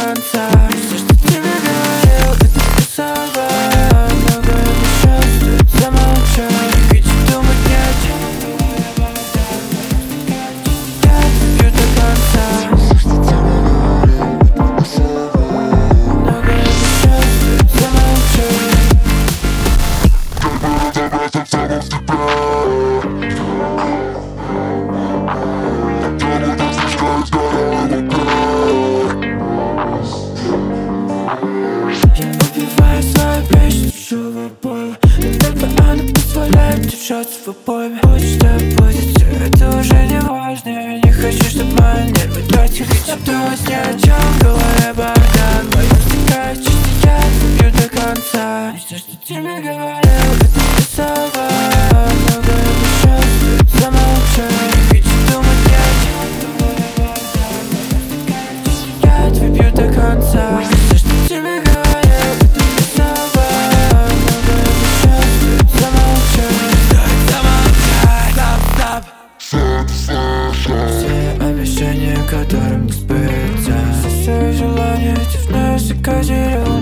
конца. Все, что ты мне говорил, это все слова. Много обещал, стоит замолчать. Не хочу думать ни о чем. Я выпью до конца. Много обещал, стоит замолчать. Я убиваю свою песню чужого пола. Иногда она позволяет держаться в обойме. Будь что будет, все это уже не важно. Я не хочу, чтобы мои нервы тратили. Хочу думать ни о чем, в голове бардак. Мои стекают чисто, я выпью до конца. И все, что ты мне говорил, это все слова. Много обещал, стоит замолчать. Не хочу думать ни о чем, я выпью до конца. Все, что ты мне говорил, это все слова. Много обещал, стоит замолчать. Стоит замолчать. Все обещания, которым не сбыться. Все свои желания, эти вновь закодировал.